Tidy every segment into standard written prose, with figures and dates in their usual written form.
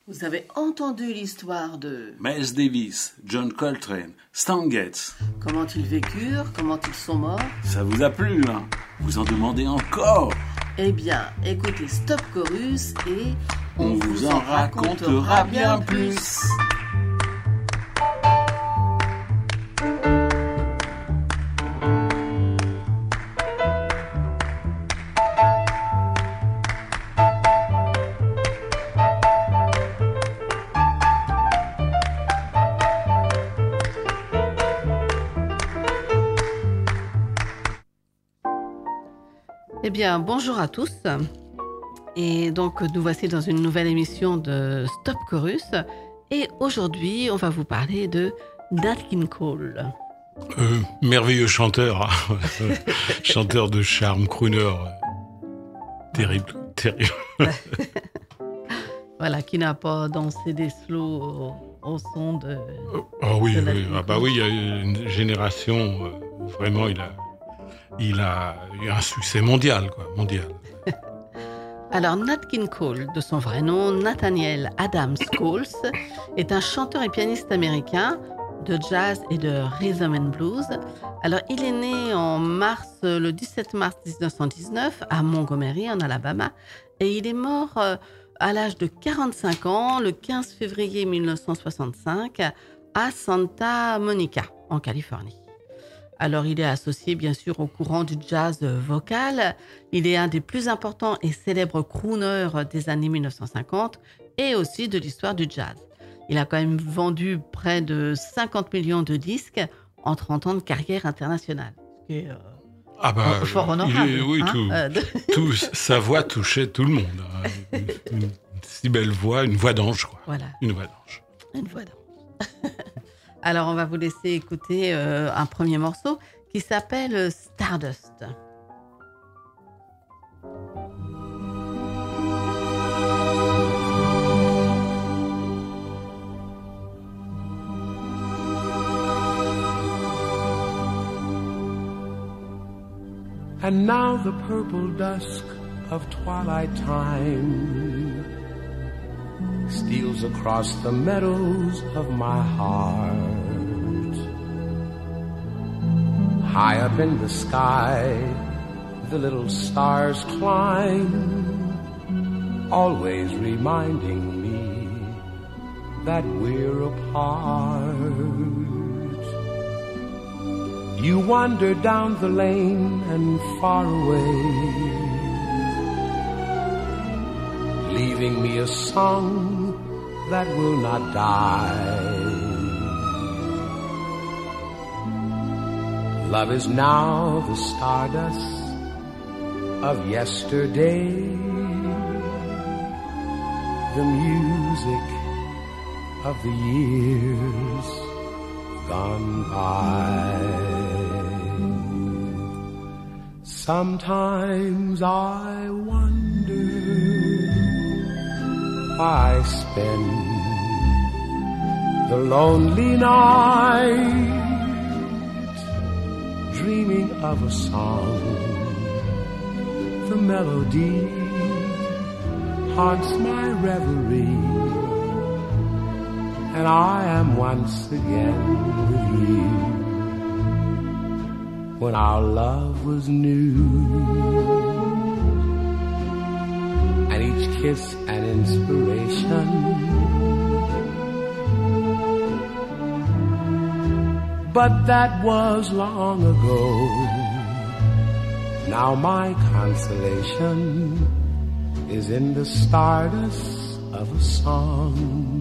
Vous avez entendu l'histoire de Miles Davis, John Coltrane, Stan Getz. Comment ils vécurent, comment ils sont morts. Ça vous a plu, hein? Vous en demandez encore? Eh bien, écoutez Stop Chorus et on vous en racontera bien plus. Eh bien, bonjour à tous. Et donc, nous voici dans une nouvelle émission de Stop Chorus. Et aujourd'hui, on va vous parler de Nat King Cole. Merveilleux chanteur, chanteur de charme, crooner. Terrible. Voilà, qui n'a pas dansé des slows au son de... oui, il y a une génération, vraiment, il a eu un succès mondial. Alors, Nat King Cole, de son vrai nom, Nathaniel Adams Coles, est un chanteur et pianiste américain de jazz et de rhythm and blues. Alors, il est né le 17 mars 1919 à Montgomery, en Alabama, et il est mort à l'âge de 45 ans, le 15 février 1965, à Santa Monica, en Californie. Alors, il est associé, bien sûr, au courant du jazz vocal. Il est un des plus importants et célèbres crooners des années 1950 et aussi de l'histoire du jazz. Il a quand même vendu près de 50 millions de disques en 30 ans de carrière internationale. Fort honorable. Sa voix touchait tout le monde. Une si belle voix, une voix d'ange, quoi. Voilà. Une voix d'ange. Alors, on va vous laisser écouter un premier morceau qui s'appelle Stardust. And now the purple dusk of twilight time steals across the meadows of my heart. High up in the sky, the little stars climb, always reminding me that we're apart. You wander down the lane and far away, leaving me a song that will not die. Love is now the stardust of yesterday, the music of the years gone by. Sometimes I wonder why I spend the lonely night dreaming of a song. The melody haunts my reverie, and I am once again with you when our love was new, and each kiss an inspiration. But that was long ago. Now my consolation is in the stardust of a song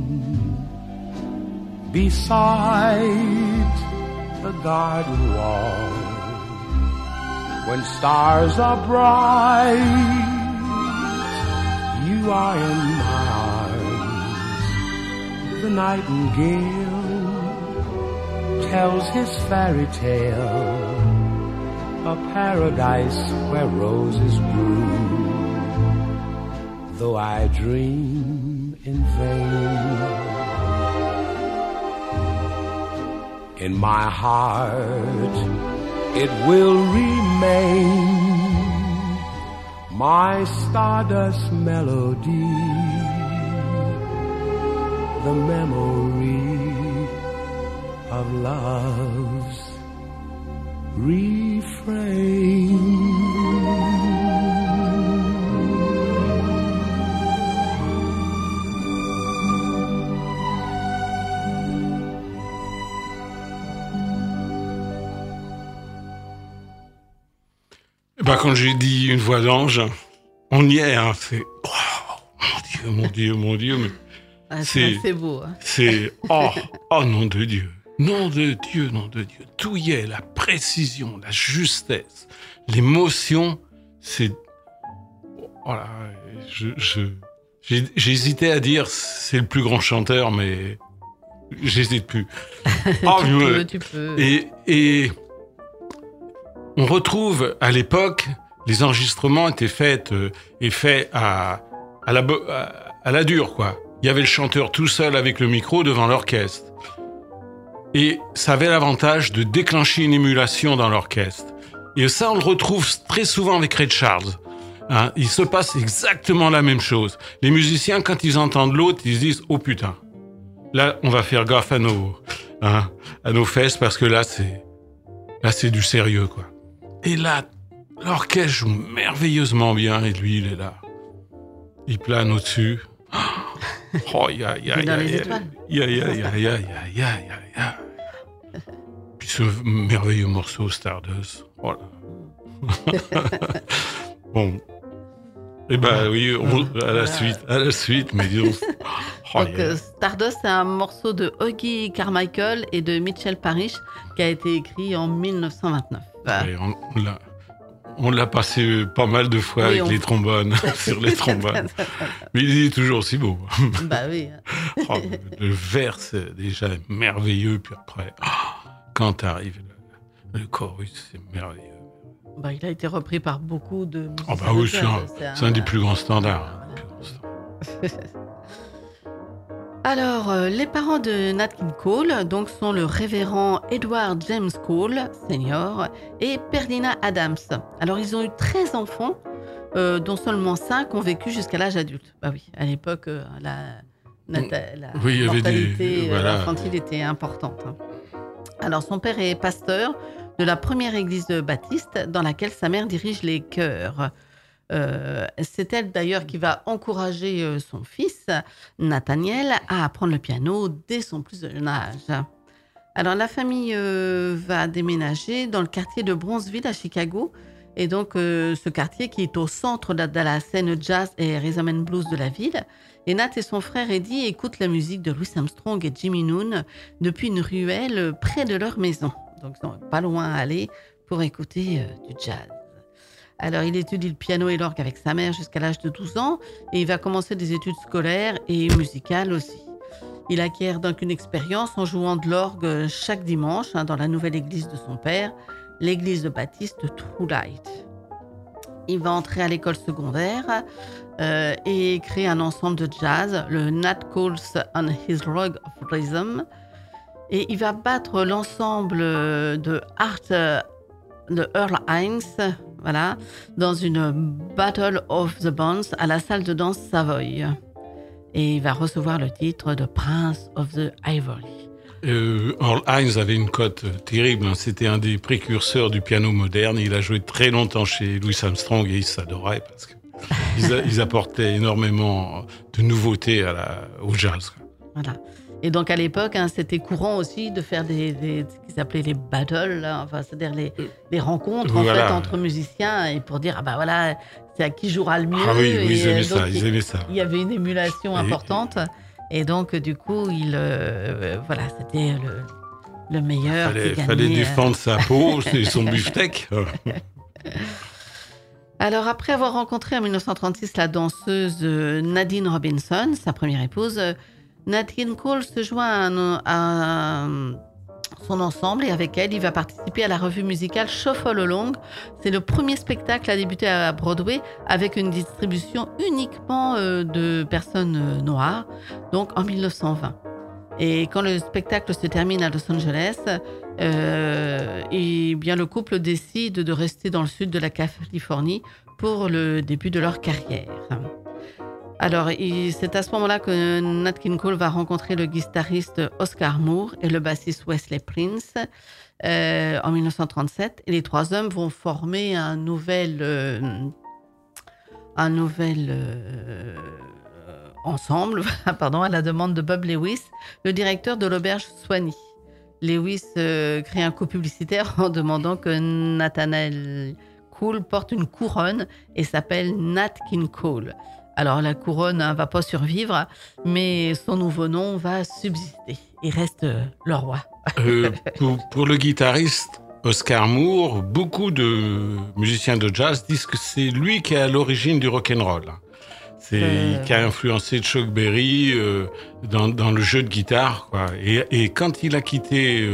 beside the garden wall. When stars are bright, you are in my arms. The nightingale tells his fairy tale, a paradise where roses bloom, though I dream in vain. In my heart it will remain, my stardust melody, the memory of love's refrain. Bah, quand j'ai dit une voix d'ange, on y est, hein. C'est mon Dieu, mais c'est beau. Hein. c'est nom de Dieu, nom de Dieu. Tout y est, la précision, la justesse, l'émotion. C'est voilà, j'hésitais à dire c'est le plus grand chanteur, mais j'hésite plus. Tu peux. Et on retrouve à l'époque, les enregistrements étaient faits à la dure, quoi. Il y avait le chanteur tout seul avec le micro devant l'orchestre. Et ça avait l'avantage de déclencher une émulation dans l'orchestre. Et ça, on le retrouve très souvent avec Ray Charles. Hein, il se passe exactement la même chose. Les musiciens, quand ils entendent l'autre, ils se disent « Oh putain, là, on va faire gaffe à nos fesses parce que là, c'est du sérieux, quoi. » Et là, l'orchestre joue merveilleusement bien et lui, il est là. Il plane au-dessus. Oh, ya. Puis ce merveilleux morceau Stardust. Voilà. Bon. Eh ben oui, à la suite, mais disons. Donc, Stardust, c'est un morceau de Hoagy Carmichael et de Mitchell Parish qui a été écrit en 1929. Et on l'a passé pas mal de fois avec les trombones, sur les trombones. Mais il est toujours aussi beau. Bah oui. Le vers, c'est déjà merveilleux, puis après, quand arrive le chorus, c'est merveilleux. Bah, il a été repris par beaucoup de musiciens. Bah oui, c'est un des plus grands standards. Alors, les parents de Nat King Cole donc, sont le révérend Edward James Cole, senior, et Perdina Adams. Alors, ils ont eu 13 enfants, dont seulement 5 ont vécu jusqu'à l'âge adulte. Bah oui, à l'époque, la mortalité infantile était importante. Hein. Alors, son père est pasteur de la première église baptiste dans laquelle sa mère dirige les chœurs. C'est elle d'ailleurs qui va encourager son fils, Nathaniel, à apprendre le piano dès son plus jeune âge. Alors la famille va déménager dans le quartier de Bronzeville à Chicago. Et donc ce quartier qui est au centre de la scène jazz et rhythm and blues de la ville. Et Nat et son frère Eddie écoutent la musique de Louis Armstrong et Jimmy Noon depuis une ruelle près de leur maison. Donc ils n'ont pas loin à aller pour écouter du jazz. Alors, il étudie le piano et l'orgue avec sa mère jusqu'à l'âge de 12 ans et il va commencer des études scolaires et musicales aussi. Il acquiert donc une expérience en jouant de l'orgue chaque dimanche dans la nouvelle église de son père, l'église de baptiste True Light. Il va entrer à l'école secondaire et créer un ensemble de jazz, le Nat Cole's on His Rug of Rhythm. Et il va battre l'ensemble de Earl Hines, voilà, dans une Battle of the Bands à la salle de danse Savoy. Et il va recevoir le titre de Prince of the Ivory. Earl Hines avait une cote terrible. Hein. C'était un des précurseurs du piano moderne. Il a joué très longtemps chez Louis Armstrong et il s'adorait parce qu'ils apportaient énormément de nouveautés au jazz. Quoi. Voilà. Et donc à l'époque, c'était courant aussi de faire ce qu'ils appelaient les battles, c'est-à-dire les rencontres en fait, entre musiciens et pour dire voilà, c'est à qui jouera le mieux. Ah oui, ils aimaient ça, Il y avait une émulation importante et donc du coup, c'était le meilleur. Il fallait défendre sa peau et son beefsteak. Alors, après avoir rencontré en 1936 la danseuse Nadine Robinson, sa première épouse, Nat King Cole se joint à son ensemble et avec elle, il va participer à la revue musicale Shuffle Along. C'est le premier spectacle à débuter à Broadway avec une distribution uniquement de personnes noires, donc en 1920. Et quand le spectacle se termine à Los Angeles, le couple décide de rester dans le sud de la Californie pour le début de leur carrière. Alors, c'est à ce moment-là que Nat King Cole va rencontrer le guitariste Oscar Moore et le bassiste Wesley Prince en 1937. Et les trois hommes vont former un nouvel ensemble, pardon, à la demande de Bob Lewis, le directeur de l'auberge Swanee. Lewis crée un coup publicitaire en demandant que Nathaniel Cole porte une couronne et s'appelle Nat King Cole. Alors la couronne ne va pas survivre, mais son nouveau nom va subsister. Il reste le roi. Pour le guitariste Oscar Moore, beaucoup de musiciens de jazz disent que c'est lui qui est à l'origine du rock'n'roll. Qui a influencé Chuck Berry dans le jeu de guitare, quoi. Et quand il a quitté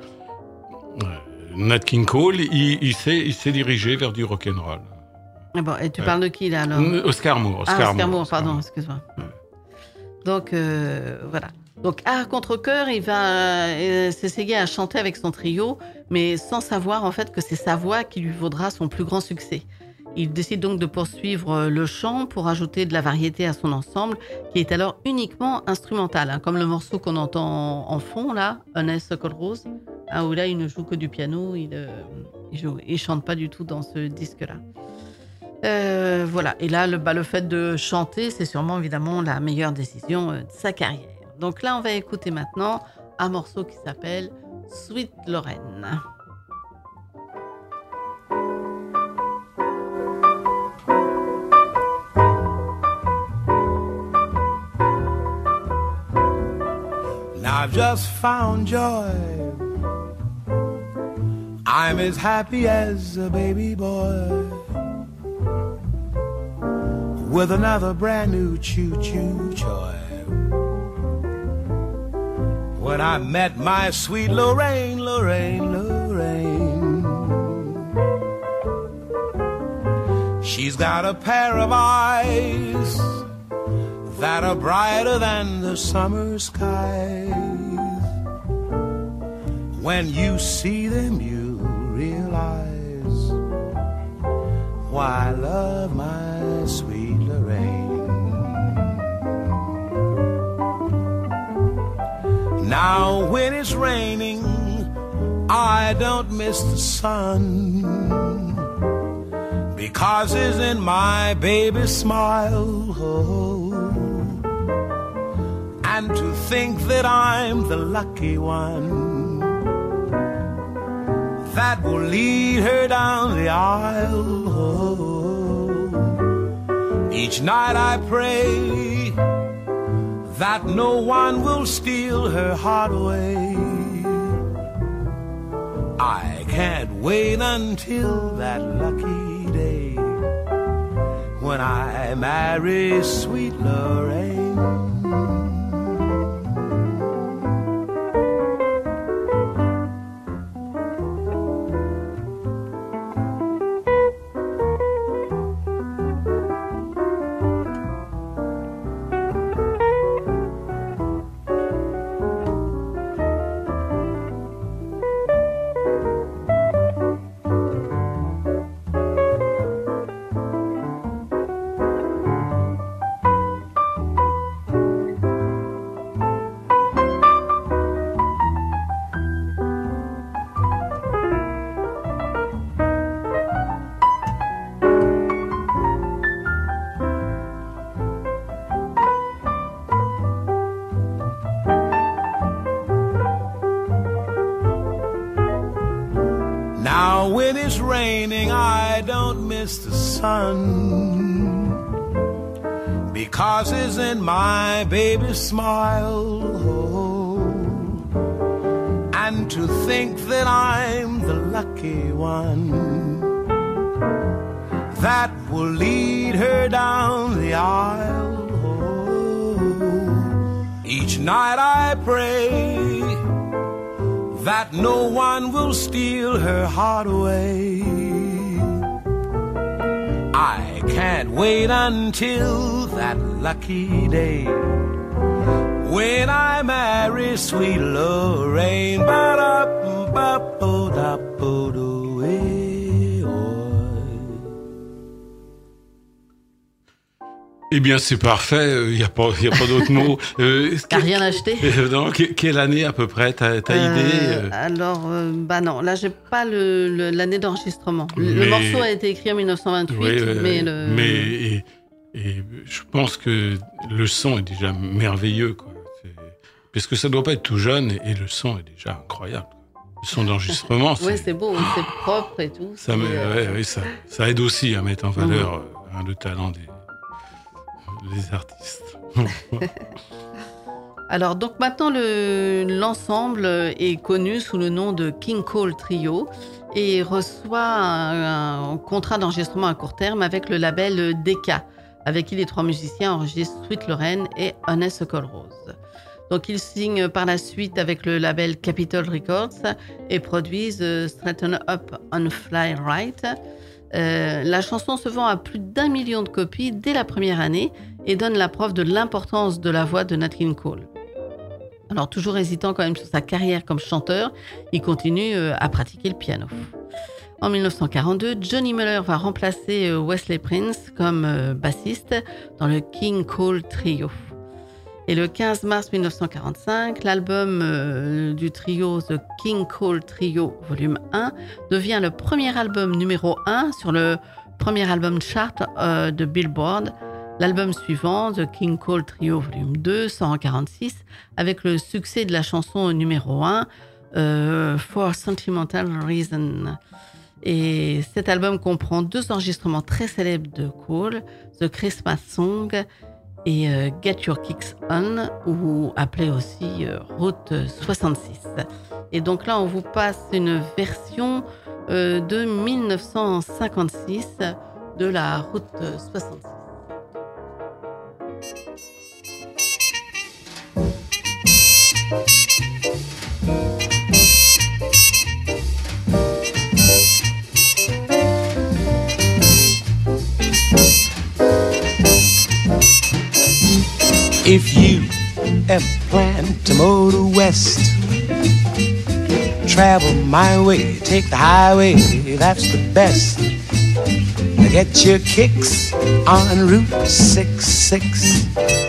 Nat King Cole, il s'est dirigé vers du rock'n'roll. Bon, et tu parles de qui là alors? Oscar Moore. Oscar Moore, pardon, excuse-moi. Donc voilà. Donc à contre-cœur, il va s'essayer à chanter avec son trio, mais sans savoir en fait que c'est sa voix qui lui vaudra son plus grand succès. Il décide donc de poursuivre le chant pour ajouter de la variété à son ensemble, qui est alors uniquement instrumental, hein, comme le morceau qu'on entend en fond là, Honeysuckle Rose, où là il ne joue que du piano, il chante pas du tout dans ce disque-là. Voilà. Et là, le fait de chanter, c'est sûrement évidemment la meilleure décision de sa carrière. Donc là, on va écouter maintenant un morceau qui s'appelle Sweet Lorraine. I've just found joy. I'm as happy as a baby boy with another brand new choo-choo toy. When I met my sweet Lorraine, Lorraine, Lorraine. She's got a pair of eyes that are brighter than the summer skies. When you see them, you realize why I love my sweet Lorraine. Now when it's raining, I don't miss the sun, because it's in my baby's smile. And to think that I'm the lucky one that will lead her down the aisle. Each night I pray that no one will steal her heart away. I can't wait until that lucky day when I marry sweet Lorraine. Now when it's raining, I don't miss the sun, because it's in my baby's smile. And to think that I'm the lucky one that will lead her down the aisle. Each night I pray that no one will steal her heart away. I can't wait until that lucky day when I marry sweet Lorraine. Eh bien, c'est parfait. Il n'y a pas d'autre mot. T'as rien acheté? Non, quelle année à peu près? T'as idée? Alors, non. Là, j'ai pas l'année d'enregistrement. Le morceau a été écrit en 1928, mais et je pense que le son est déjà merveilleux, quoi. Parce que ça doit pas être tout jeune et le son est déjà incroyable. Le son d'enregistrement, c'est beau, c'est propre et tout. Ça aide aussi à mettre en valeur le talent des artistes. Alors, donc maintenant, l'ensemble est connu sous le nom de King Cole Trio et reçoit un contrat d'enregistrement à court terme avec le label Decca, avec qui les 3 musiciens enregistrent Sweet Lorraine et Honeysuckle Rose. Donc, ils signent par la suite avec le label Capitol Records et produisent Straighten Up on Fly Right. La chanson se vend à plus d'1 million de copies dès la première année et donne la preuve de l'importance de la voix de Nat King Cole. Alors, toujours hésitant quand même sur sa carrière comme chanteur, il continue à pratiquer le piano. En 1942, Johnny Muller va remplacer Wesley Prince comme bassiste dans le King Cole Trio. Et le 15 mars 1945, l'album du trio The King Cole Trio Volume 1 devient le premier album numéro 1 sur le premier album chart de Billboard. L'album suivant, The King Cole Trio Volume 2, sort en 1946 avec le succès de la chanson numéro 1, For Sentimental Reason. Et cet album comprend 2 enregistrements très célèbres de Cole, The Christmas Song et Get Your Kicks On, ou appelé aussi Route 66. Et donc là, on vous passe une version de 1956 de la Route 66. If you ever plan to motor west, travel my way, take the highway, that's the best. Get your kicks on Route 66.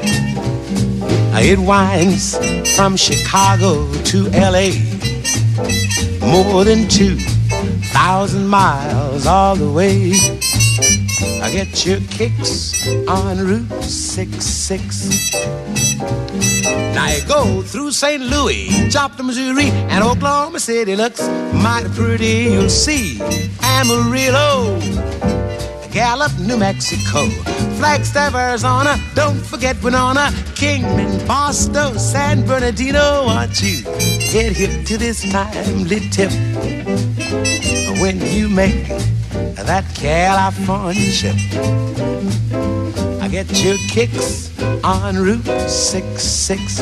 It winds from Chicago to LA, more than 2,000 miles all the way. Get your kicks on Route 66. Now you go through St. Louis, Joplin, Missouri, and Oklahoma City looks mighty pretty, you'll see. Amarillo, Gallup, New Mexico, Flagstaff, Arizona, don't forget Winona, Kingman, Boston, San Bernardino. Won't you get hip to this timely tip when you make that California trip? I get your kicks on Route 66.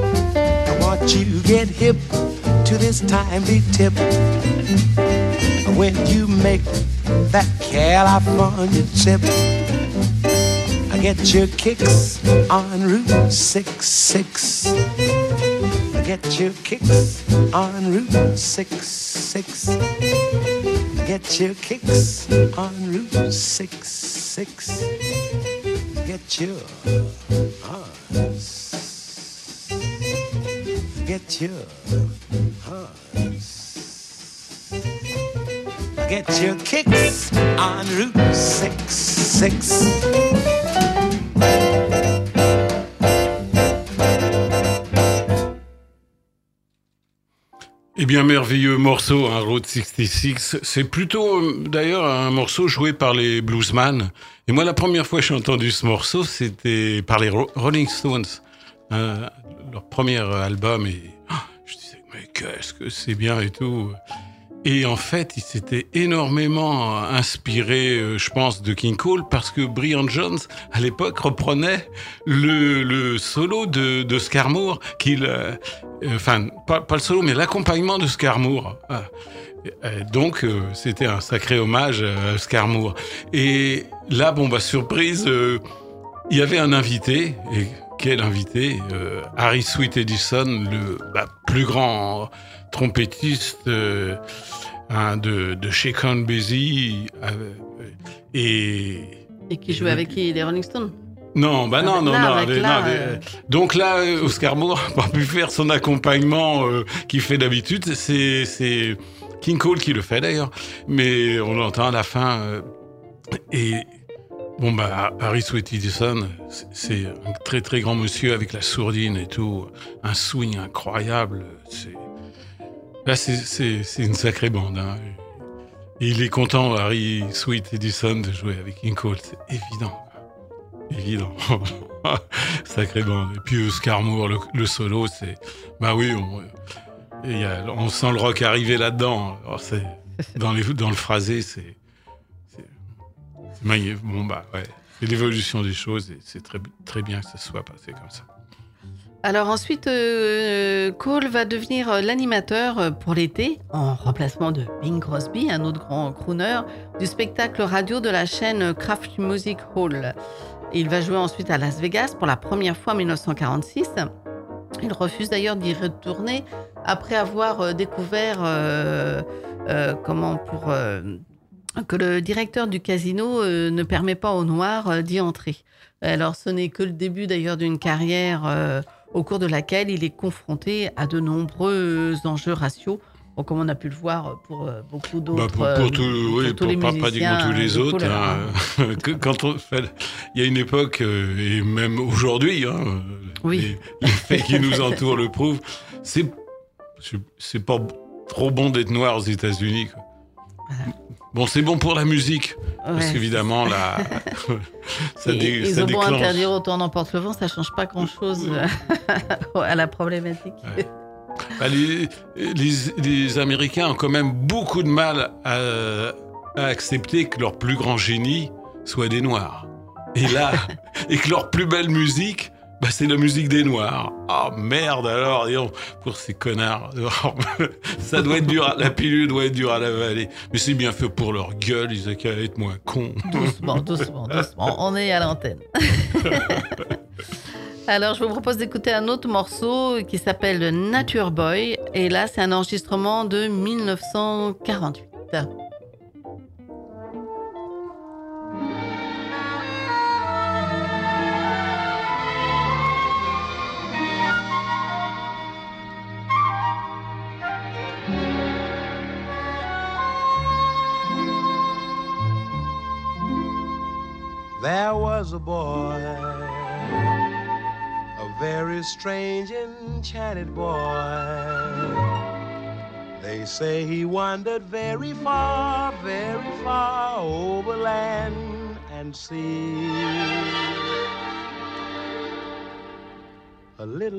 Timely tip when you make that California trip. Get your kicks on Route 66. Get your kicks on Route 66. Get your kicks on Route 66. Get your get your get your kicks on Route 66. Eh bien, merveilleux morceau, hein, Route 66. C'est plutôt, d'ailleurs, un morceau joué par les bluesman. Et moi, la première fois que j'ai entendu ce morceau, c'était par les Rolling Stones. Leur premier album. Et je disais, mais qu'est-ce que c'est bien et tout. Et en fait, il s'était énormément inspiré, je pense, de King Cole, parce que Brian Jones, à l'époque, reprenait le solo de Scarmour, enfin, pas le solo, mais l'accompagnement de Scarmour. Donc, c'était un sacré hommage à Scarmour. Et là, bon, bah, surprise, il y avait un invité, et quel invité, Harry Sweet Edison, le plus grand trompettiste de chez Count Basie, et qui jouait avec qui, les Rolling Stones? Non. Donc là, Oscar Moore n'a pas pu faire son accompagnement qu'il fait d'habitude. C'est King Cole qui le fait d'ailleurs, mais on l'entend à la fin. Et bon, bah, Harry Sweet Edison, c'est un très très grand monsieur avec la sourdine et tout, un swing incroyable. Là, c'est une sacrée bande. Hein. Et il est content, Harry Sweet Edison, de jouer avec King Cole. C'est évident. Sacrée bande. Et puis Oscar Moore, le solo, c'est... Bah oui, on sent le rock arriver là-dedans. Alors, dans le phrasé, c'est magnifique. Bon, bah ouais. C'est l'évolution des choses et c'est très, très bien que ça soit passé comme ça. Alors ensuite, Cole va devenir l'animateur pour l'été, en remplacement de Bing Crosby, un autre grand crooner, du spectacle radio de la chaîne Kraft Music Hall. Il va jouer ensuite à Las Vegas pour la première fois en 1946. Il refuse d'ailleurs d'y retourner après avoir découvert que le directeur du casino ne permet pas aux Noirs d'y entrer. Alors ce n'est que le début d'ailleurs d'une carrière au cours de laquelle il est confronté à de nombreux enjeux raciaux, comme on a pu le voir pour beaucoup d'autres. Pour tous les musiciens, pas dire tous les autres. Il y a une époque, et même aujourd'hui, oui. les faits qui nous entourent le prouvent, c'est pas trop bon d'être noir aux États-Unis. Voilà. Bon, c'est bon pour la musique, parce qu'évidemment, là, ils ont beau interdire autant n'emporte le vent, ça change pas grand-chose à la problématique. Ouais. Bah, les Américains ont quand même beaucoup de mal à accepter que leur plus grand génie soit des Noirs. Et là, et que leur plus belle musique, bah, c'est la musique des Noirs. Ah merde alors, pour ces connards. Ça doit être dur, la pilule doit être dure à l'avaler. Mais c'est bien fait pour leur gueule, ils ont qu'à être moins cons. Doucement, on est à l'antenne. Alors, je vous propose d'écouter un autre morceau qui s'appelle Nature Boy. Et là, c'est un enregistrement de 1948. There was a boy, a very strange, enchanted boy. They say he wandered very far over land and sea. A little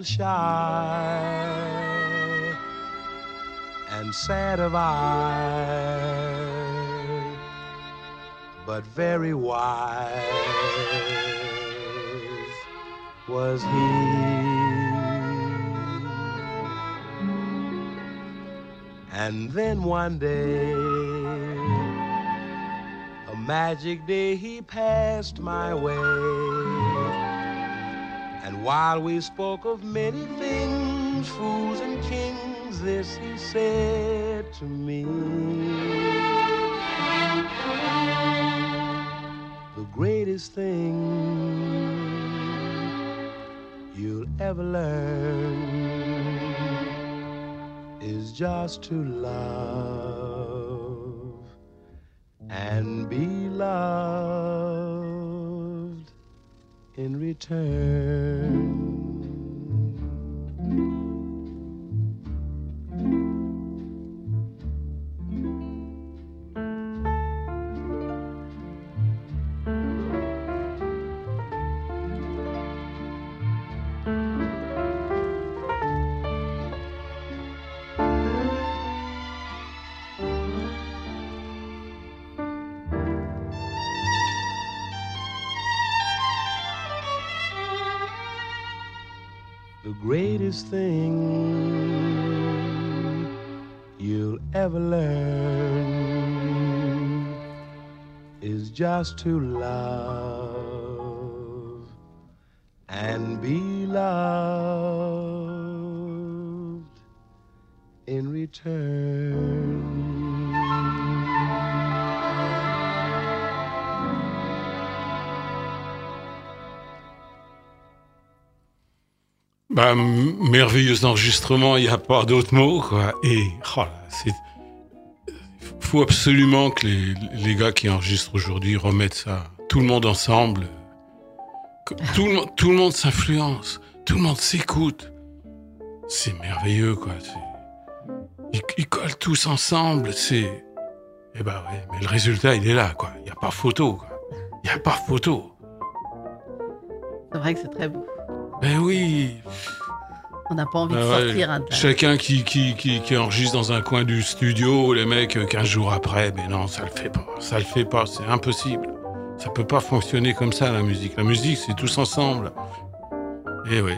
shy and sad of eye, but very wise was he. And then one day, a magic day, he passed my way. And while we spoke of many things, fools and kings, this he said to me: the greatest thing you'll ever learn is just to love and be loved in return. The greatest thing you'll ever learn is just to love and be loved in return. Bah, merveilleux enregistrement, il n'y a pas d'autres mots, quoi. Et faut absolument que les gars qui enregistrent aujourd'hui remettent ça, tout le monde ensemble. Tout le monde s'influence, tout le monde s'écoute. C'est merveilleux, quoi. Ils collent tous ensemble, Eh ben ouais, mais le résultat, il est là, quoi. Il n'y a pas photo, quoi. Il n'y a pas photo. C'est vrai que c'est très beau. Ben oui. On n'a pas envie de sortir. Chacun qui enregistre dans un coin du studio, les mecs 15 jours après, mais non, ça le fait pas, c'est impossible. Ça peut pas fonctionner comme ça, la musique. La musique, c'est tous ensemble. Et oui.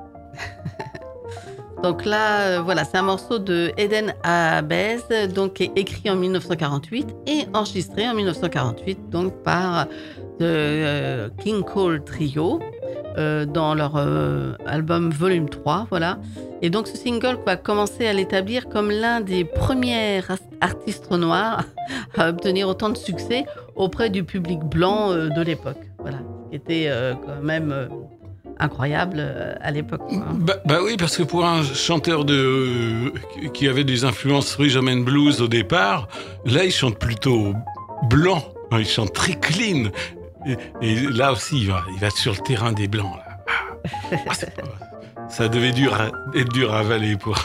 Donc là, voilà, c'est un morceau de Eden Ahbez, donc écrit en 1948 et enregistré en 1948, donc par The King Cole Trio. Dans leur album Volume 3, voilà. Et donc ce single va commencer à l'établir comme l'un des premiers artistes noirs à obtenir autant de succès auprès du public blanc de l'époque, voilà, ce qui était quand même incroyable à l'époque. Bah oui, parce que pour un chanteur qui avait des influences rhythm and blues au départ, là il chante plutôt blanc, il chante très clean. Et là aussi, il va sur le terrain des Blancs. Là. Ça devait être dur à avaler pour...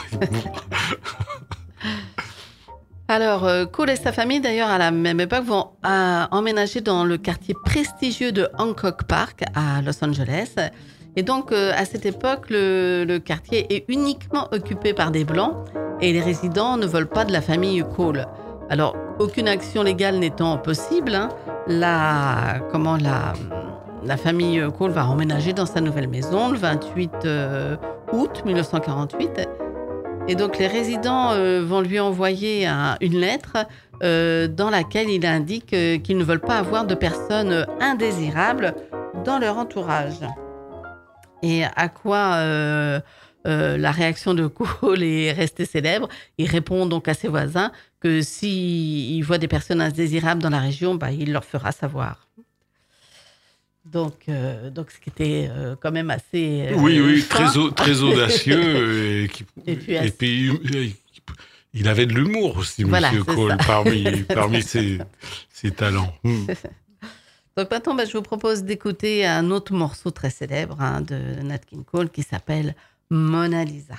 Alors, Cole et sa famille, d'ailleurs, à la même époque, vont emménager dans le quartier prestigieux de Hancock Park, à Los Angeles. Et donc, à cette époque, le quartier est uniquement occupé par des Blancs et les résidents ne veulent pas de la famille Cole. Alors, aucune action légale n'étant possible, la famille Cole va emménager dans sa nouvelle maison le 28 août 1948. Et donc, les résidents vont lui envoyer une lettre dans laquelle il indique qu'ils ne veulent pas avoir de personnes indésirables dans leur entourage. Et à quoi la réaction de Cole est restée célèbre. Il répond donc à ses voisins que s'il voit des personnes indésirables dans la région, il leur fera savoir. Donc ce qui était quand même assez... oui, très audacieux. Et puis, il avait de l'humour aussi, voilà, Monsieur Cole, parmi ses talents. Donc maintenant, je vous propose d'écouter un autre morceau très célèbre de Nat King Cole qui s'appelle Mona Lisa.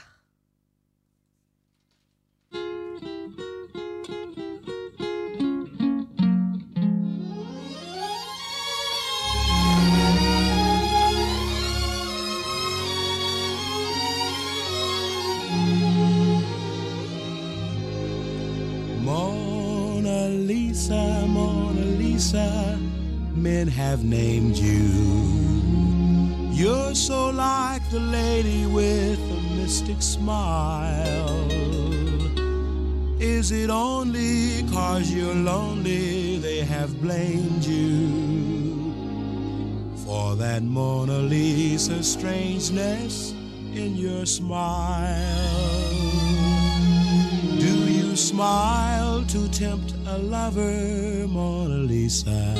Mona Lisa, Mona Lisa, men have named you. You're so like the lady with a mystic smile. Is it only 'cause you're lonely they have blamed you for that Mona Lisa strangeness in your smile? Do you smile to tempt a lover, Mona Lisa?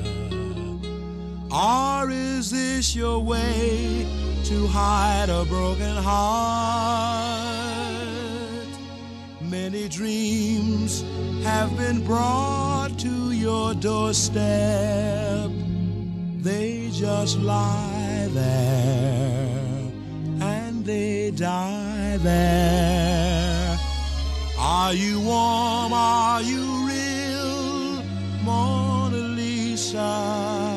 Or is this your way to hide a broken heart? Many dreams have been brought to your doorstep. They just lie there and they die there. Are you warm? Are you real, Mona Lisa?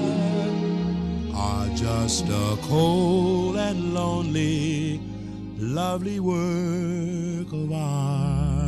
Or just a cold and lonely, lovely work of art?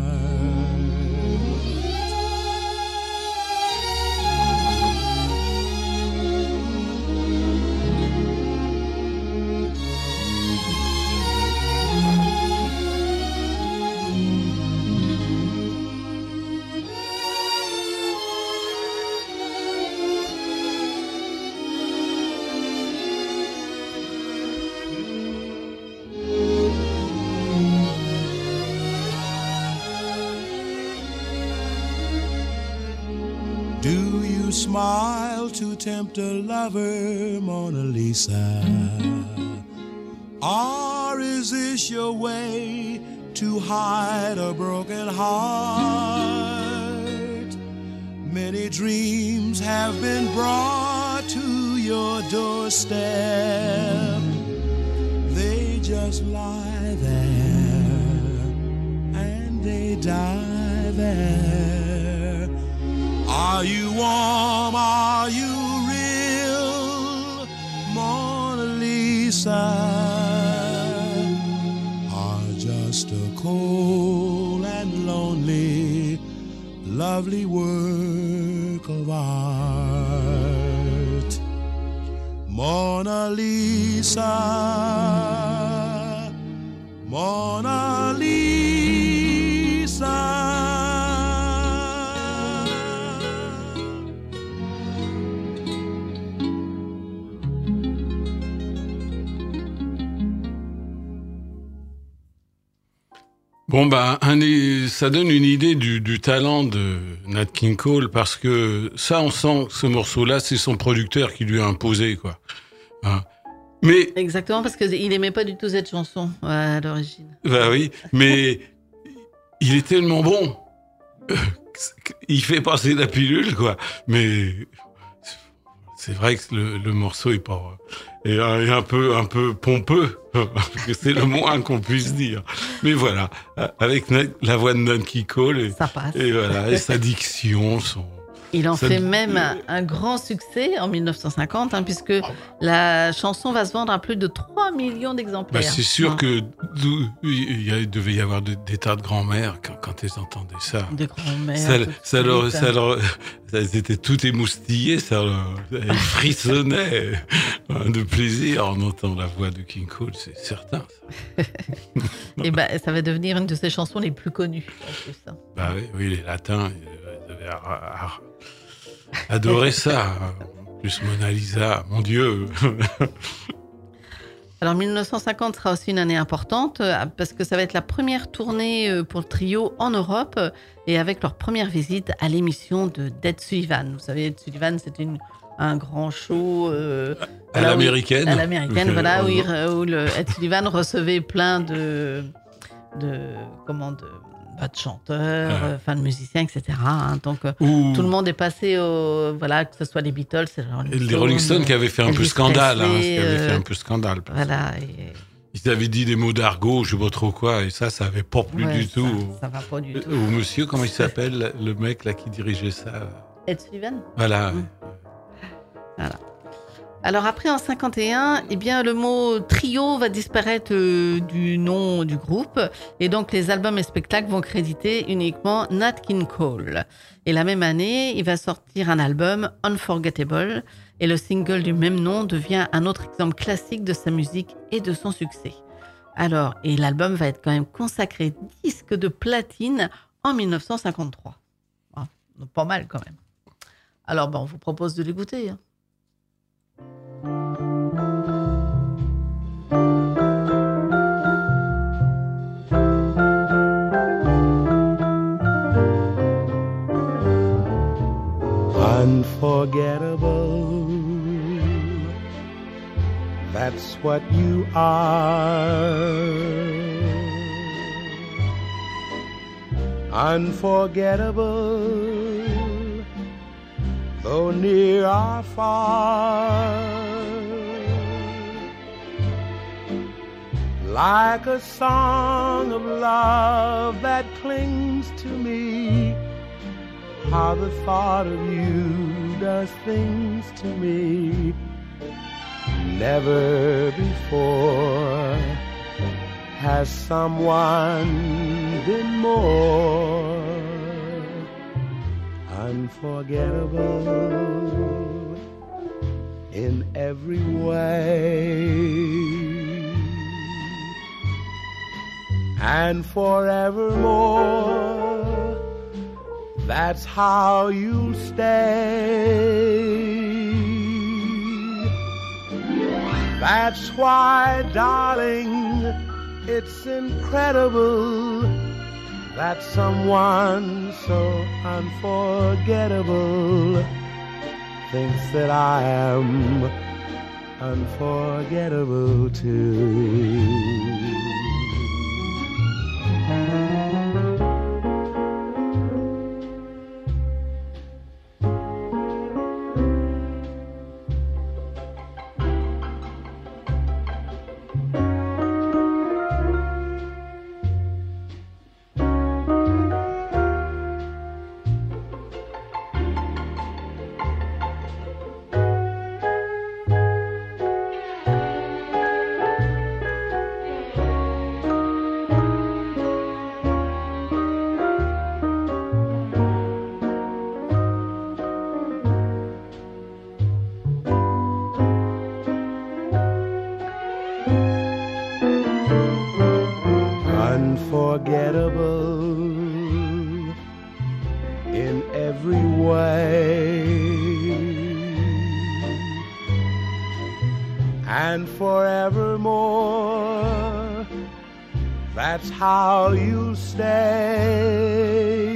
Do you smile to tempt a lover, Mona Lisa? Or is this your way to hide a broken heart? Many dreams have been brought to your doorstep. They just lie there and they die there. Are you warm? Are you real, Mona Lisa? Or just a cold and lonely, lovely work of art? Mona Lisa, Mona Lisa. Bon, bah, ça donne une idée du talent de Nat King Cole, parce que ça, on sent que ce morceau-là, c'est son producteur qui lui a imposé, quoi. Hein. Mais, Exactement, parce qu'il aimait pas du tout cette chanson à l'origine. bah oui, mais il est tellement bon. Il fait passer la pilule, quoi. Mais c'est vrai que le morceau est un peu pompeux. C'est le moins qu'on puisse dire. Mais voilà, avec la voix de Nat King Cole Ça passe. Et voilà, et sa diction, Il en fait même un grand succès en 1950, puisque la chanson va se vendre à plus de 3 millions d'exemplaires. Bah, c'est sûr que il devait y avoir des tas de grands-mères quand elles entendaient ça. De grand-mères. Elles étaient toutes émoustillées, elles frissonnaient de plaisir en entendant la voix de King Cole, c'est certain. Et ça va devenir une de ses chansons les plus connues. En plus, Bah oui, les latins ils devaient adorer ça. En plus, Mona Lisa, mon Dieu. Alors 1950 sera aussi une année importante parce que ça va être la première tournée pour le trio en Europe et avec leur première visite à l'émission de Ed Sullivan. Vous savez, Ed Sullivan, c'était un grand show à l'américaine. À l'américaine, voilà, où Ed Sullivan recevait plein de chanteurs, de musiciens, etc. Donc tout le monde est passé que ce soit les Beatles, les Rolling Stones qui avaient fait un peu scandale. Voilà. Ils avaient dit des mots d'argot, je sais pas trop quoi, et ça avait pas plu du tout. Ça va pas du tout. Au monsieur, comment il s'appelle, le mec là qui dirigeait ça? Ed Sullivan. Voilà. Voilà. Alors après, en 51, le mot trio va disparaître du nom du groupe. Et donc, les albums et spectacles vont créditer uniquement Nat King Cole. Et la même année, il va sortir un album, Unforgettable. Et le single du même nom devient un autre exemple classique de sa musique et de son succès. Alors, et l'album va être quand même consacré disque de platine en 1953. Ah, donc pas mal quand même. Alors, on vous propose de l'écouter. Hein. Unforgettable, that's what you are. Unforgettable, though near or far. Like a song of love that clings to me, how the thought of you does things to me. Never before has someone been more unforgettable in every way. And forevermore, that's how you'll stay. That's why, darling, it's incredible that someone so unforgettable thinks that I am unforgettable too. Unforgettable in every way, and forevermore, that's how you'll stay.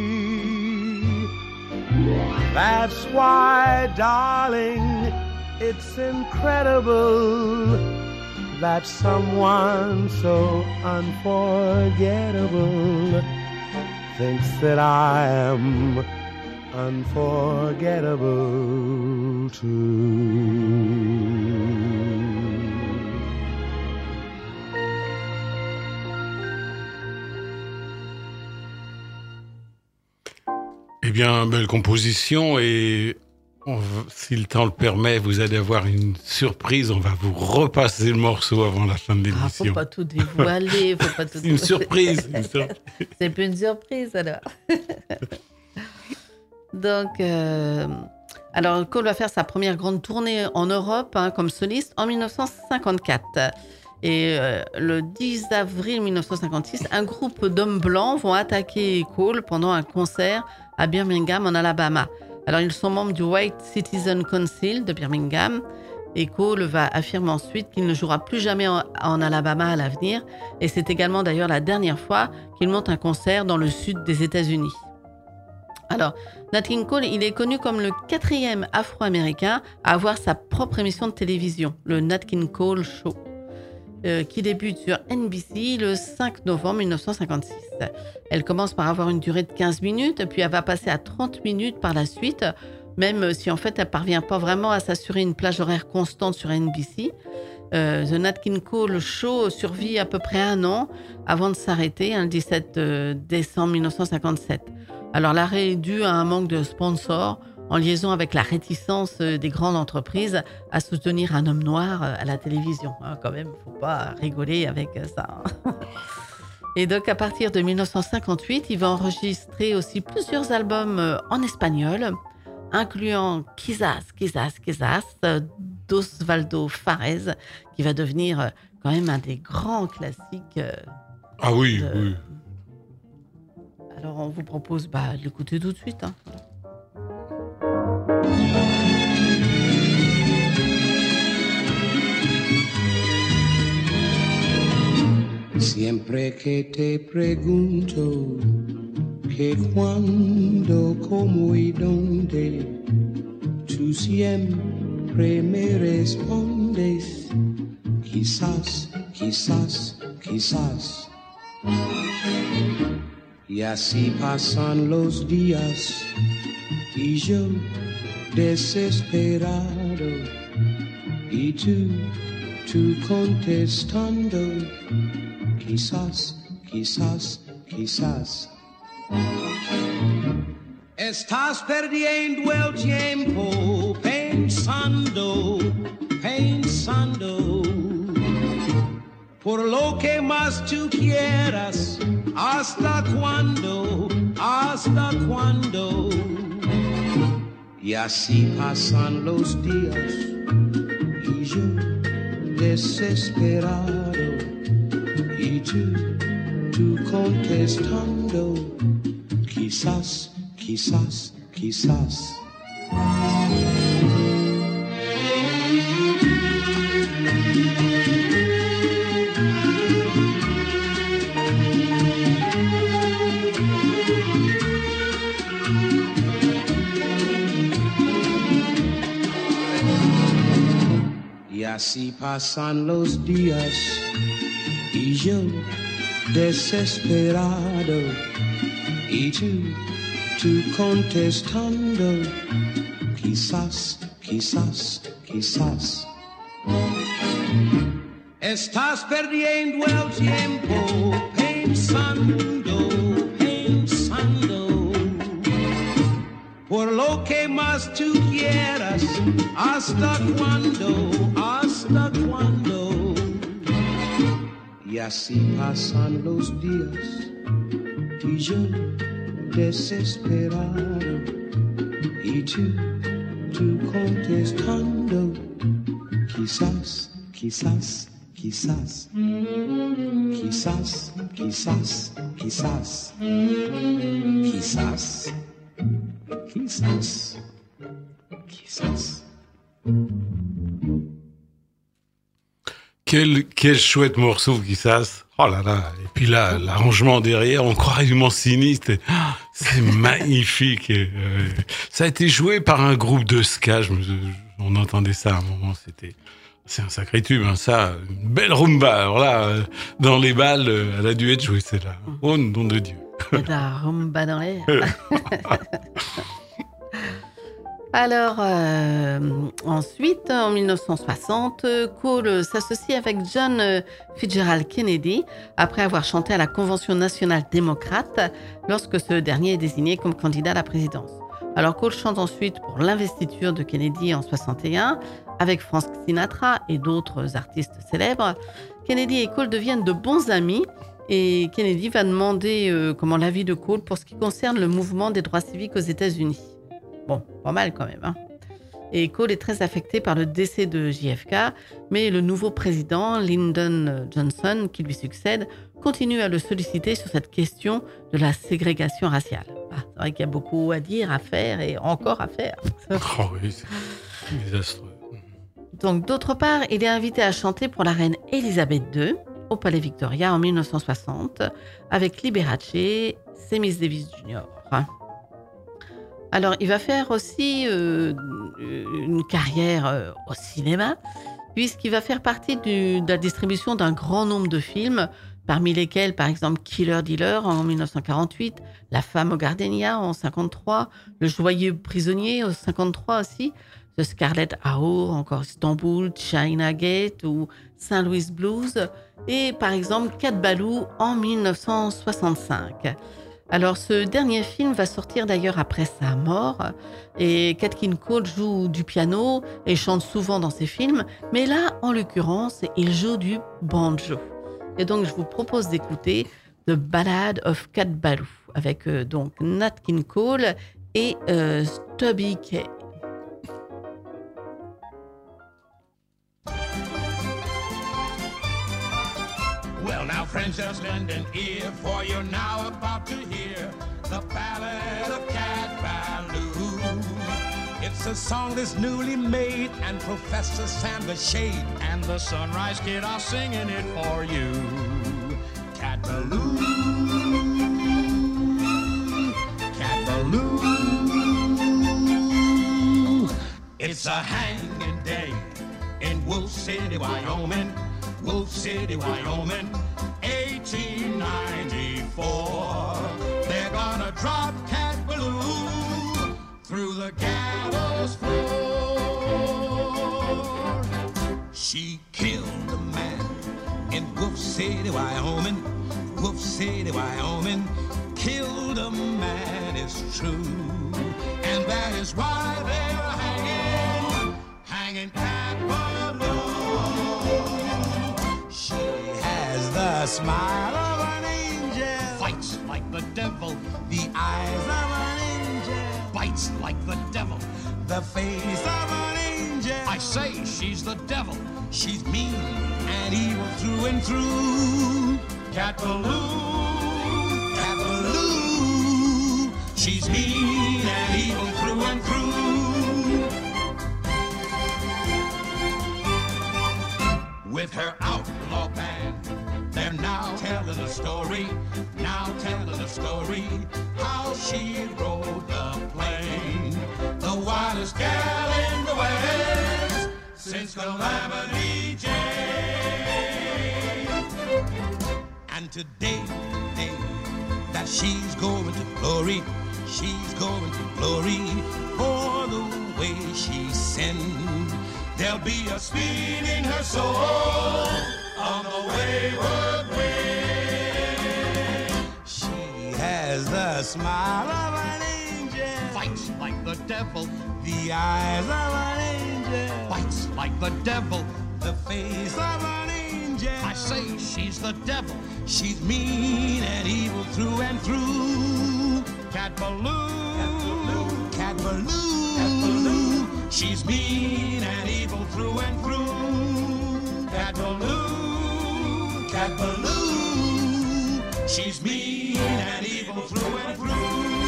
That's why, darling, it's incredible that someone so unforgettable thinks that I am unforgettable too. Eh bien, belle composition et si le temps le permet, vous allez avoir une surprise. On va vous repasser le morceau avant la fin de l'émission. Faut pas tout dévoiler, faut pas tout. Une surprise. C'est plus une surprise alors. Donc, alors Cole va faire sa première grande tournée en Europe comme soliste en 1954. Et le 10 avril 1956, un groupe d'hommes blancs vont attaquer Cole pendant un concert à Birmingham en Alabama. Alors, ils sont membres du White Citizen Council de Birmingham et Cole va affirmer ensuite qu'il ne jouera plus jamais en Alabama à l'avenir. Et c'est également d'ailleurs la dernière fois qu'il monte un concert dans le sud des États-Unis. Alors, Nat King Cole, il est connu comme le 4e Afro-Américain à avoir sa propre émission de télévision, le Nat King Cole Show, qui débute sur NBC le 5 novembre 1956. Elle commence par avoir une durée de 15 minutes, puis elle va passer à 30 minutes par la suite, même si en fait elle ne parvient pas vraiment à s'assurer une plage horaire constante sur NBC. The Nat King Cole Show survit à peu près 1 an avant de s'arrêter, le 17 décembre 1957. Alors l'arrêt est dû à un manque de sponsors, en liaison avec la réticence des grandes entreprises à soutenir un homme noir à la télévision. Quand même, il ne faut pas rigoler avec ça. Et donc, à partir de 1958, il va enregistrer aussi plusieurs albums en espagnol, incluant Quizás, Quizás, Quizás d'Osvaldo Farez, qui va devenir quand même un des grands classiques. Ah oui, oui. Alors, on vous propose de l'écouter tout de suite. Hein. Siempre que te pregunto que cuándo, cómo y dónde, tú siempre me respondes, quizás, quizás, quizás. Y así pasan los días y yo desesperado y tú contestando, quizás, quizás, quizás. Estás perdiendo el tiempo pensando, pensando, por lo que más tú quieras, hasta cuándo, hasta cuándo. Y así pasan los días y yo desesperado y tú contestando, quizás, quizás, quizás. Y así pasan los días y yo desesperado y tú contestando, quizás, quizás, quizás. Estás perdiendo el tiempo pensando, pensando, por lo que más tú quieras, hasta cuándo, hasta cuándo. Y así pasan los días y yo desesperado y tú contestando, quizás, quizás, quizás, quizás, quizás, quizás, quizás, quizás, quizás. Quel chouette morceau, Quizás. Oh là là. Et puis là, l'arrangement derrière, on croirait du Manciniste. C'est magnifique. Ça a été joué par un groupe de ska. On entendait ça à un moment. C'est un sacré tube, hein, ça. Une belle rumba. Alors là, dans les balles, elle a dû être jouée, celle-là. Oh, nom de Dieu. Il y a de la rumba dans l'air. Alors, ensuite, en 1960, Cole s'associe avec John Fitzgerald Kennedy après avoir chanté à la Convention nationale démocrate lorsque ce dernier est désigné comme candidat à la présidence. Alors, Cole chante ensuite pour l'investiture de Kennedy en 61 avec Frank Sinatra et d'autres artistes célèbres. Kennedy et Cole deviennent de bons amis et Kennedy va demander l'avis de Cole pour ce qui concerne le mouvement des droits civiques aux États-Unis. Bon, pas mal quand même. Hein. Et Cole est très affecté par le décès de JFK, mais le nouveau président, Lyndon Johnson, qui lui succède, continue à le solliciter sur cette question de la ségrégation raciale. C'est vrai qu'il y a beaucoup à dire, à faire et encore à faire. Oh oui, c'est désastreux. Donc, d'autre part, il est invité à chanter pour la reine Elisabeth II au Palais Victoria en 1960 avec Liberace et Miles Davis Jr. Alors, il va faire aussi une carrière au cinéma, puisqu'il va faire partie de la distribution d'un grand nombre de films, parmi lesquels, par exemple, Killer Dealer en 1948, La femme au gardenia en 1953, Le joyeux prisonnier en 1953 aussi, The Scarlet Hour, encore Istanbul, China Gate ou St. Louis Blues, et par exemple, Cat Ballou en 1965. Alors, ce dernier film va sortir d'ailleurs après sa mort et Nat King Cole joue du piano et chante souvent dans ses films, mais là, en l'occurrence, il joue du banjo. Et donc, je vous propose d'écouter The Ballad of Cat Ballou avec donc Nat King Cole et Toby Keith. Well, now, friends, just lend an ear, for you're now about to hear the ballad of Cat Ballou. It's a song that's newly made, and Professor Sandra Shade and the Sunrise Kid are singing it for you. Cat Ballou, Cat Ballou. It's a hanging day in Wolf City, Wyoming. Wolf City, Wyoming, 1894. They're gonna drop Cat Ballou through the gallows floor. She killed a man in Wolf City, Wyoming. Wolf City, Wyoming, killed a man, it's true. And that is why they're hanging Cat Ballou. The smile of an angel fights like the devil. The eyes of an angel bites like the devil. The face of an angel, I say she's the devil. She's mean and evil through and through. Cat Ballou, Cat Ballou. She's mean and evil through and through. With her outlaw band, they're now telling a story, how she rode the plane, the wildest gal in the West since Calamity Jane. And today, that she's going to glory, for the way she sinned. There'll be a speed in her soul on the wayward wind. She has the smile of an angel, fights like the devil. The eyes of an angel, bites like the devil. The face of an angel, I say she's the devil. She's mean and evil through and through. Cat Ballou, Cat Ballou, Cat Ballou. She's mean and evil through and through. Cat Ballou, Cat Ballou. She's mean and evil through and through.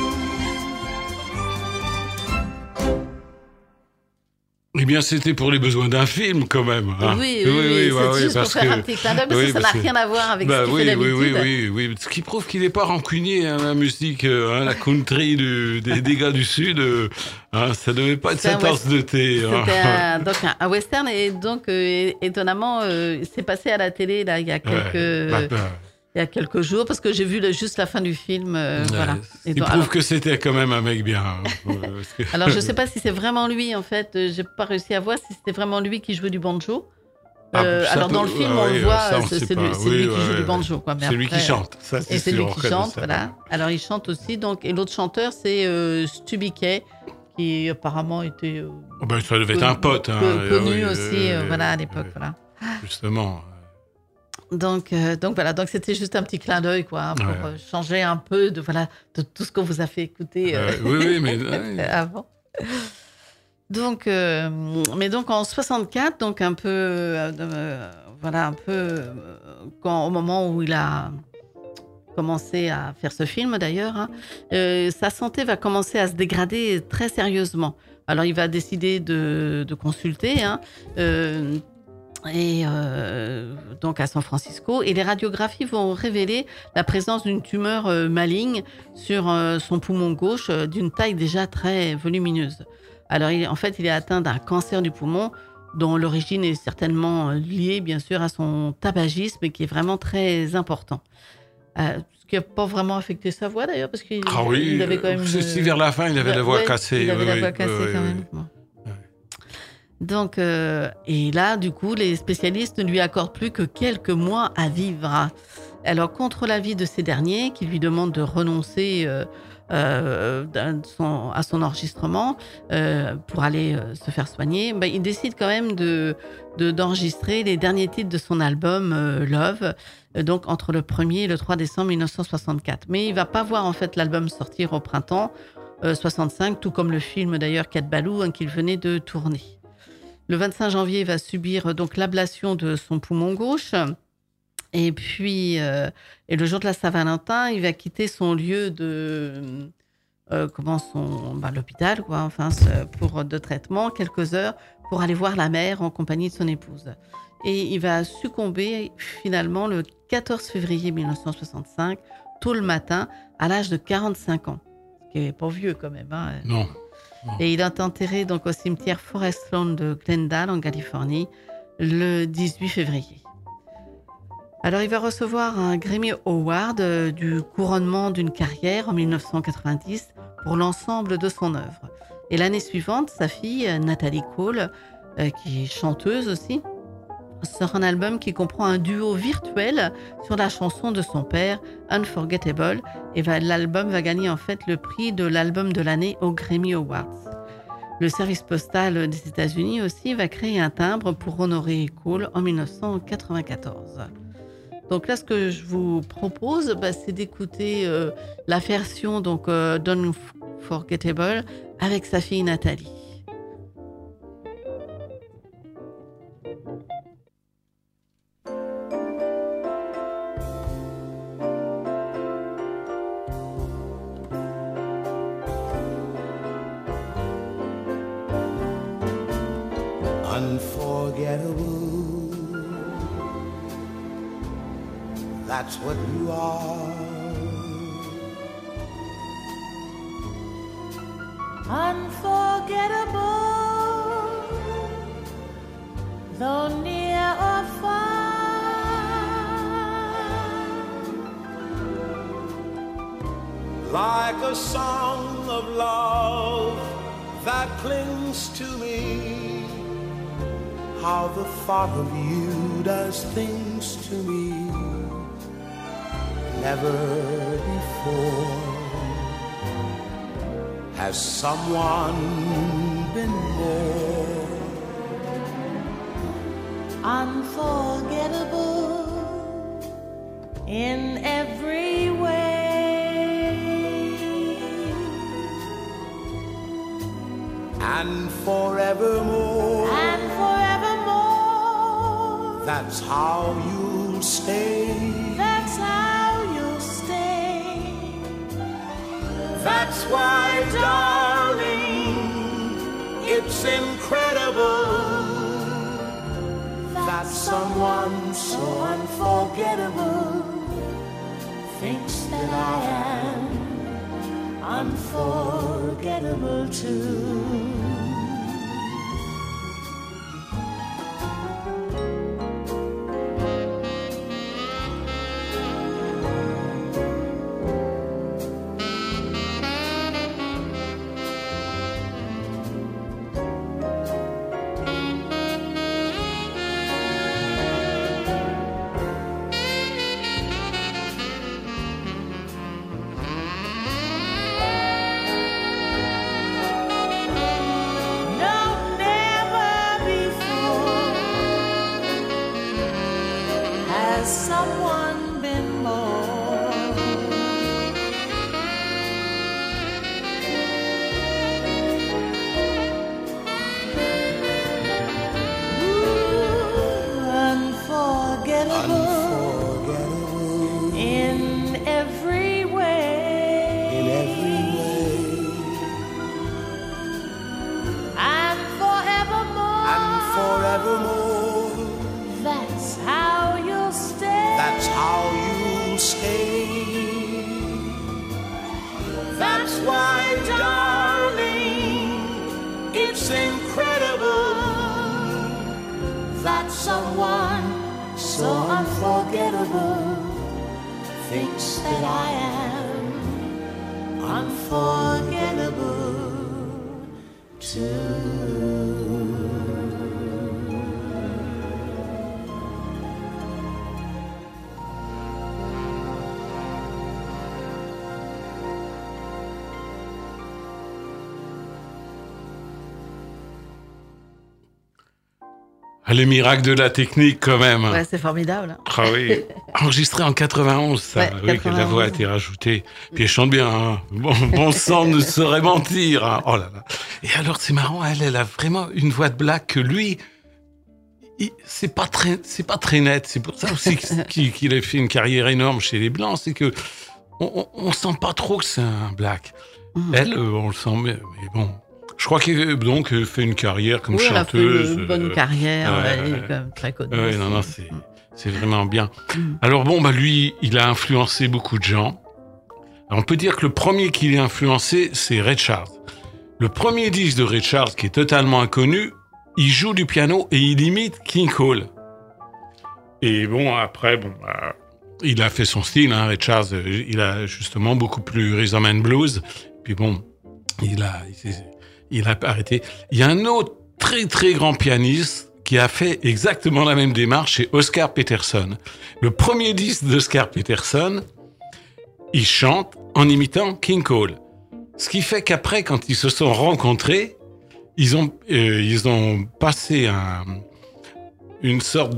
Eh bien, c'était pour les besoins d'un film, quand même. Hein. Oui, c'est juste pour faire un petit clin d'œil, parce que ça n'a rien à voir avec ce qu'il fait d'habitude. Oui. Ce qui prouve qu'il n'est pas rancunier, hein, la musique, la country des gars du Sud. Ça ne devait pas être sa tasse de thé. C'était donc un western, et donc, étonnamment, c'est passé à la télé, là, il y a quelques jours, parce que j'ai vu juste la fin du film. Voilà. Il prouve que c'était quand même un mec bien. Alors, je ne sais pas si c'est vraiment lui, en fait. Je n'ai pas réussi à voir si c'était vraiment lui qui jouait du banjo. Alors, dans le film, on le voit, c'est lui qui joue du banjo. Quoi. Mais c'est lui qui chante. Ça, et c'est lui qui chante, voilà. Alors, il chante aussi. Donc, et l'autre chanteur, c'est Stubby Kaye, qui apparemment était... ça devait être un pote. Connu aussi, voilà, à l'époque. Voilà. Justement... Donc voilà, donc c'était juste un petit clin d'œil, quoi, pour changer un peu de tout ce qu'on vous a fait écouter avant. Donc, mais donc en 64, donc un peu, au moment où il a commencé à faire ce film d'ailleurs, sa santé va commencer à se dégrader très sérieusement. Alors il va décider de consulter. Donc à San Francisco, et les radiographies vont révéler la présence d'une tumeur maligne sur son poumon gauche d'une taille déjà très volumineuse. Alors il est atteint d'un cancer du poumon dont l'origine est certainement liée bien sûr à son tabagisme, qui est vraiment très important. Ce qui n'a pas vraiment affecté sa voix d'ailleurs, parce qu'il il avait quand même... Si vers la fin il avait la voix cassée. Il avait la voix cassée quand même. Bon. Donc, et là, du coup, les spécialistes ne lui accordent plus que quelques mois à vivre. Alors, contre l'avis de ces derniers, qui lui demandent de renoncer à son enregistrement pour aller se faire soigner, il décide quand même d'enregistrer les derniers titres de son album Love, donc entre le 1er et le 3 décembre 1964. Mais il ne va pas voir en fait l'album sortir au printemps 65, tout comme le film d'ailleurs Cat Ballou qu'il venait de tourner. Le 25 janvier, il va subir donc l'ablation de son poumon gauche. Et puis, et le jour de la Saint-Valentin, il va quitter son lieu de l'hôpital, quoi, enfin, de traitement, quelques heures, pour aller voir la mère en compagnie de son épouse. Et il va succomber finalement le 14 février 1965, tôt le matin, à l'âge de 45 ans. Ce qui n'est pas vieux quand même. Hein. Non. Et il est enterré donc au cimetière Forest Lawn de Glendale, en Californie, le 18 février. Alors, il va recevoir un Grammy Award du couronnement d'une carrière en 1990 pour l'ensemble de son œuvre. Et l'année suivante, sa fille, Natalie Cole, qui est chanteuse aussi, sort un album qui comprend un duo virtuel sur la chanson de son père, Unforgettable, et l'album va gagner en fait le prix de l'album de l'année aux Grammy Awards. Le service postal des États-Unis aussi va créer un timbre pour honorer Cole en 1994. Donc là, ce que je vous propose, c'est d'écouter la version d'Unforgettable avec sa fille Nathalie. Unforgettable, that's what you are. Unforgettable, though near or far. Like a song of love that clings to me. How the thought of you does things to me. Never before has someone been more unforgettable in every way, and forevermore. That's how you'll stay. That's how you'll stay. That's why, darling, it's incredible that someone so unforgettable thinks that I am unforgettable too. Someone been more unforgettable in every way, and forevermore. That's how you'll stay. That's how you'll stay. That's why, darling, it's incredible that someone so unforgettable thinks that I am unforgettable too. Les miracles de la technique, quand même. Ouais, c'est formidable. Hein. Ah oui. Enregistré en 91, ça. Ouais, Oui, 91. que la voix a été rajoutée. Puis elle chante bien, hein. Bon sang ne saurait mentir. Hein. Oh là là. Et alors, c'est marrant, elle a vraiment une voix de blague que lui, c'est pas très net. C'est pour ça aussi qu'il a fait une carrière énorme chez les Blancs, c'est que on sent pas trop que c'est un black. Elle, on le sent, mais bon. Je crois qu'elle donc fait une carrière comme chanteuse. Elle a fait une bonne carrière, elle est quand même très connue. Non, c'est vraiment bien. Alors bon, lui, il a influencé beaucoup de gens. Alors, on peut dire que le premier qui l'a influencé, c'est Ray Charles. Le premier disque de Ray Charles, qui est totalement inconnu, il joue du piano et il imite King Cole. Et bon, après, il a fait son style, Ray Charles, il a justement beaucoup plus rhythm and blues. Puis bon, il a arrêté. Il y a un autre très très grand pianiste qui a fait exactement la même démarche, c'est Oscar Peterson. Le premier disque d'Oscar Peterson, il chante en imitant King Cole. Ce qui fait qu'après, quand ils se sont rencontrés, ils ont passé une sorte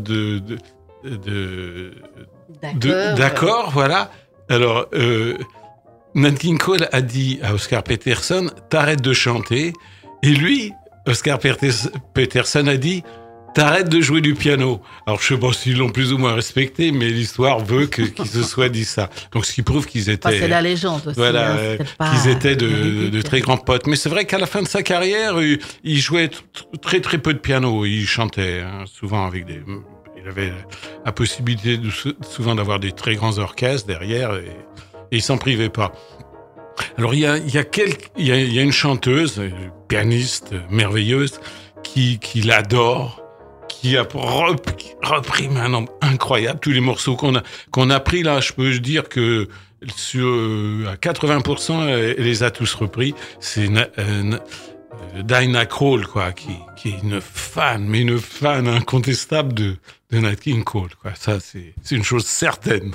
d'accord, voilà. Alors, Nat King Cole a dit à Oscar Peterson, t'arrêtes de chanter. Et lui, Oscar Peterson a dit, t'arrêtes de jouer du piano. Alors, je sais pas s'ils l'ont plus ou moins respecté, mais l'histoire veut qu'ils se soient dit ça. Donc, ce qui prouve qu'ils étaient... c'est la légende aussi. Voilà, qu'ils étaient de très grands potes. Mais c'est vrai qu'à la fin de sa carrière, il jouait très très peu de piano. Il chantait souvent avec des... Il avait la possibilité souvent d'avoir des très grands orchestres derrière et il s'en privait pas. Alors il y a une chanteuse, pianiste merveilleuse qui l'adore, qui a repris un nombre incroyable tous les morceaux qu'on a pris là. Je peux dire que à 80%, elle les a tous repris. C'est Dinah Krall, quoi, qui est une fan incontestable de Nat King Cole, quoi. Ça, c'est une chose certaine.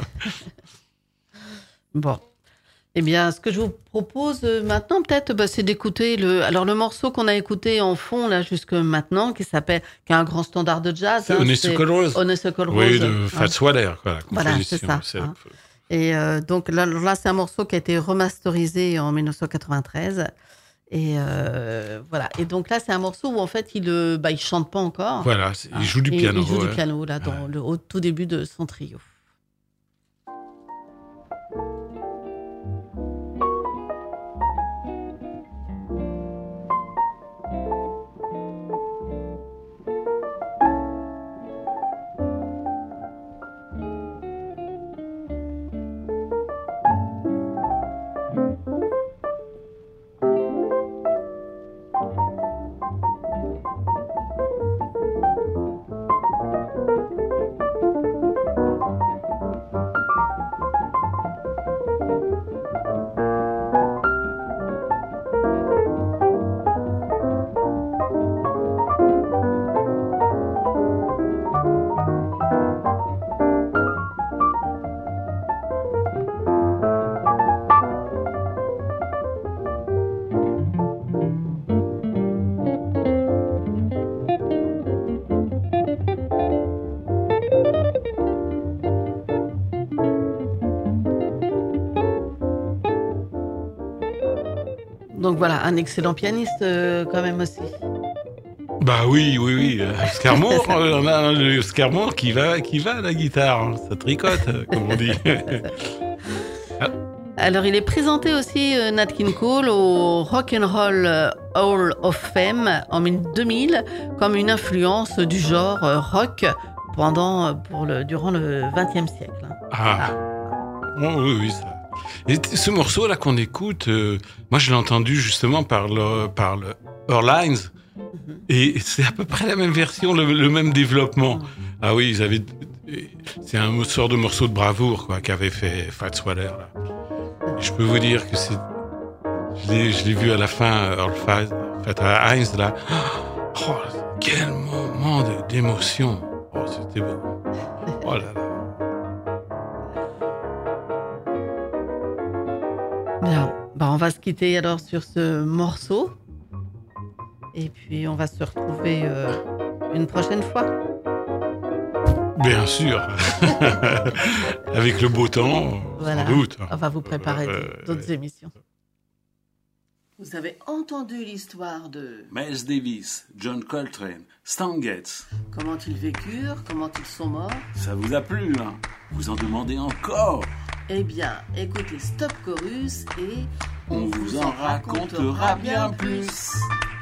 Bon. Eh bien, ce que je vous propose maintenant, peut-être, c'est d'écouter le morceau qu'on a écouté en fond, là, jusque maintenant, qui est un grand standard de jazz. C'est Honeysuckle Rose. Honeysuckle Rose. Oui, de Fats Waller, quoi. Voilà, c'est ça. Et donc là, c'est un morceau qui a été remasterisé en 1993. Et voilà. Et donc là, c'est un morceau où en fait, il chante pas encore. Voilà, il joue du piano. Il joue du piano là, au tout début de son trio. Donc voilà, un excellent pianiste quand même aussi. Bah oui. Oscar Moore, on a Oscar Moore qui va à la guitare, hein. Ça tricote, comme on dit. Alors, il est présenté aussi, Nat King Cole, au Rock and Roll Hall of Fame en 2000 comme une influence du genre rock durant le XXe siècle. Oui, ça. Et ce morceau là qu'on écoute, moi je l'ai entendu justement par le Airlines, et c'est à peu près la même version, le même développement. Ah oui, c'est un sort de morceau de bravoure, quoi, qu'avait fait Fats Waller là. Et je peux vous dire que je l'ai vu à la fin, Fat Heinz là. Oh, quel moment d'émotion. Oh, c'était beau. Oh là là. Bien, on va se quitter alors sur ce morceau. Et puis on va se retrouver une prochaine fois. Bien sûr. Avec le beau temps, sans doute. On va vous préparer d'autres émissions. Vous avez entendu l'histoire de Miles Davis, John Coltrane, Stan Getz. comment ils vécurent, comment ils sont morts. Ça vous a plu, hein? Vous en demandez encore? Eh bien, écoutez Stop Chorus et On vous en racontera bien plus.